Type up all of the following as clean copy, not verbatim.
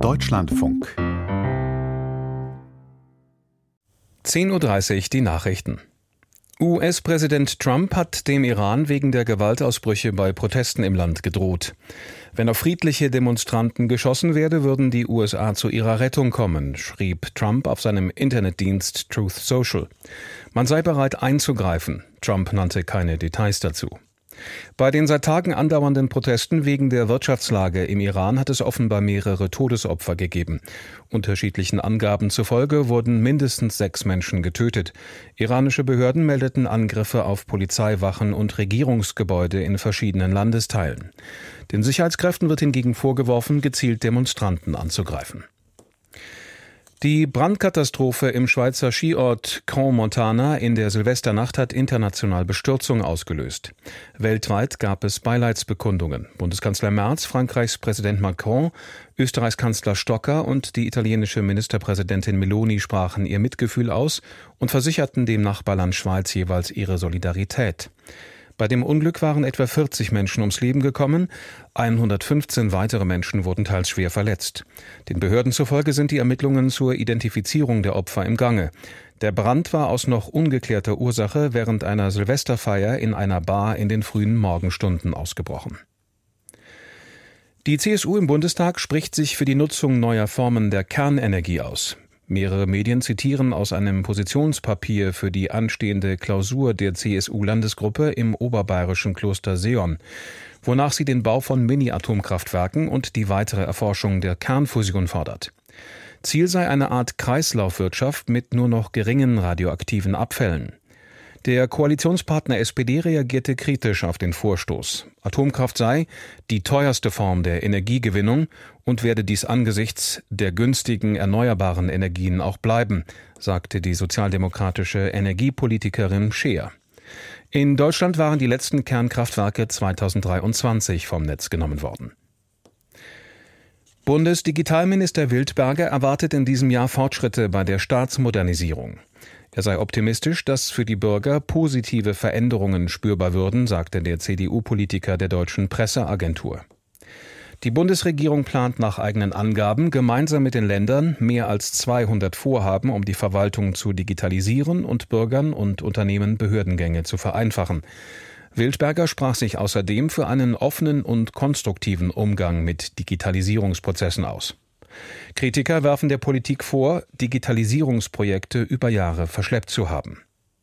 Deutschlandfunk 10:30 Uhr die Nachrichten. US-Präsident Trump hat dem Iran wegen der Gewaltausbrüche bei Protesten im Land gedroht. Wenn auf friedliche Demonstranten geschossen werde, würden die USA zu ihrer Rettung kommen, schrieb Trump auf seinem Internetdienst Truth Social. Man sei bereit einzugreifen. Trump nannte keine Details dazu. Bei den seit Tagen andauernden Protesten wegen der Wirtschaftslage im Iran hat es offenbar mehrere Todesopfer gegeben. Unterschiedlichen Angaben zufolge wurden mindestens 6 Menschen getötet. Iranische Behörden meldeten Angriffe auf Polizeiwachen und Regierungsgebäude in verschiedenen Landesteilen. Den Sicherheitskräften wird hingegen vorgeworfen, gezielt Demonstranten anzugreifen. Die Brandkatastrophe im Schweizer Skiort Crans-Montana in der Silvesternacht hat international Bestürzung ausgelöst. Weltweit gab es Beileidsbekundungen. Bundeskanzler Merz, Frankreichs Präsident Macron, Österreichs Kanzler Stocker und die italienische Ministerpräsidentin Meloni sprachen ihr Mitgefühl aus und versicherten dem Nachbarland Schweiz jeweils ihre Solidarität. Bei dem Unglück waren etwa 40 Menschen ums Leben gekommen, 115 weitere Menschen wurden teils schwer verletzt. Den Behörden zufolge sind die Ermittlungen zur Identifizierung der Opfer im Gange. Der Brand war aus noch ungeklärter Ursache während einer Silvesterfeier in einer Bar in den frühen Morgenstunden ausgebrochen. Die CSU im Bundestag spricht sich für die Nutzung neuer Formen der Kernenergie aus. Mehrere Medien zitieren aus einem Positionspapier für die anstehende Klausur der CSU-Landesgruppe im oberbayerischen Kloster Seeon, wonach sie den Bau von Mini-Atomkraftwerken und die weitere Erforschung der Kernfusion fordert. Ziel sei eine Art Kreislaufwirtschaft mit nur noch geringen radioaktiven Abfällen. Der Koalitionspartner SPD reagierte kritisch auf den Vorstoß. Atomkraft sei die teuerste Form der Energiegewinnung und werde dies angesichts der günstigen erneuerbaren Energien auch bleiben, sagte die sozialdemokratische Energiepolitikerin Scheer. In Deutschland waren die letzten Kernkraftwerke 2023 vom Netz genommen worden. Bundesdigitalminister Wildberger erwartet in diesem Jahr Fortschritte bei der Staatsmodernisierung. Er sei optimistisch, dass für die Bürger positive Veränderungen spürbar würden, sagte der CDU-Politiker der Deutschen Presseagentur. Die Bundesregierung plant nach eigenen Angaben gemeinsam mit den Ländern mehr als 200 Vorhaben, um die Verwaltung zu digitalisieren und Bürgern und Unternehmen Behördengänge zu vereinfachen. Wildberger sprach sich außerdem für einen offenen und konstruktiven Umgang mit Digitalisierungsprozessen aus. Kritiker werfen der Politik vor, Digitalisierungsprojekte über Jahre verschleppt zu haben.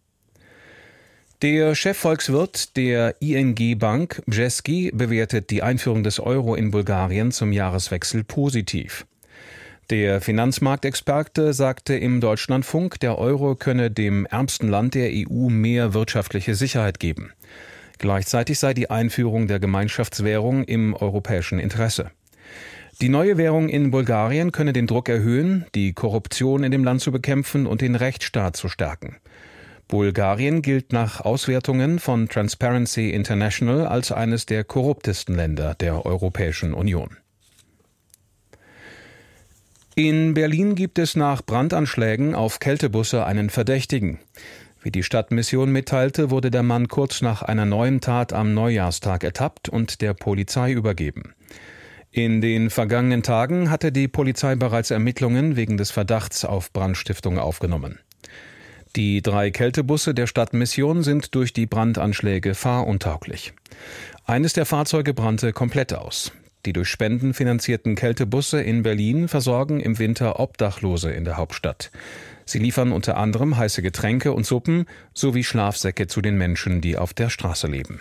Der Chefvolkswirt der ING Bank, Bjeski, bewertet die Einführung des Euro in Bulgarien zum Jahreswechsel positiv. Der Finanzmarktexperte sagte im Deutschlandfunk, der Euro könne dem ärmsten Land der EU mehr wirtschaftliche Sicherheit geben. Gleichzeitig sei die Einführung der Gemeinschaftswährung im europäischen Interesse. Die neue Währung in Bulgarien könne den Druck erhöhen, die Korruption in dem Land zu bekämpfen und den Rechtsstaat zu stärken. Bulgarien gilt nach Auswertungen von Transparency International als eines der korruptesten Länder der Europäischen Union. In Berlin gibt es nach Brandanschlägen auf Kältebusse einen Verdächtigen. Wie die Stadtmission mitteilte, wurde der Mann kurz nach einer neuen Tat am Neujahrstag ertappt und der Polizei übergeben. In den vergangenen Tagen hatte die Polizei bereits Ermittlungen wegen des Verdachts auf Brandstiftung aufgenommen. Die 3 Kältebusse der Stadtmission sind durch die Brandanschläge fahruntauglich. Eines der Fahrzeuge brannte komplett aus. Die durch Spenden finanzierten Kältebusse in Berlin versorgen im Winter Obdachlose in der Hauptstadt. Sie liefern unter anderem heiße Getränke und Suppen sowie Schlafsäcke zu den Menschen, die auf der Straße leben.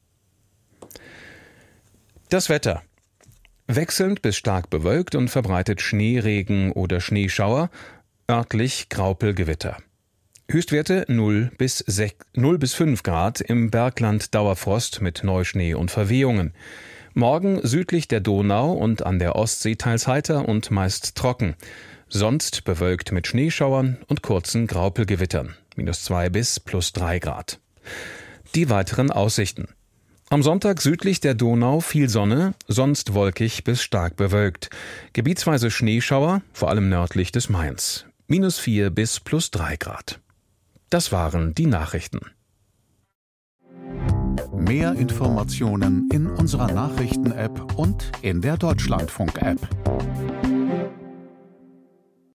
Das Wetter. Wechselnd bis stark bewölkt und verbreitet Schneeregen oder Schneeschauer, örtlich Graupelgewitter. Höchstwerte 0 bis 5 Grad, im Bergland Dauerfrost mit Neuschnee und Verwehungen. Morgen südlich der Donau und an der Ostsee teils heiter und meist trocken. Sonst bewölkt mit Schneeschauern und kurzen Graupelgewittern, -2 bis +3 Grad. Die weiteren Aussichten. Am Sonntag südlich der Donau viel Sonne, sonst wolkig bis stark bewölkt. Gebietsweise Schneeschauer, vor allem nördlich des Mains. -4 bis +3 Grad. Das waren die Nachrichten. Mehr Informationen in unserer Nachrichten-App und in der Deutschlandfunk-App.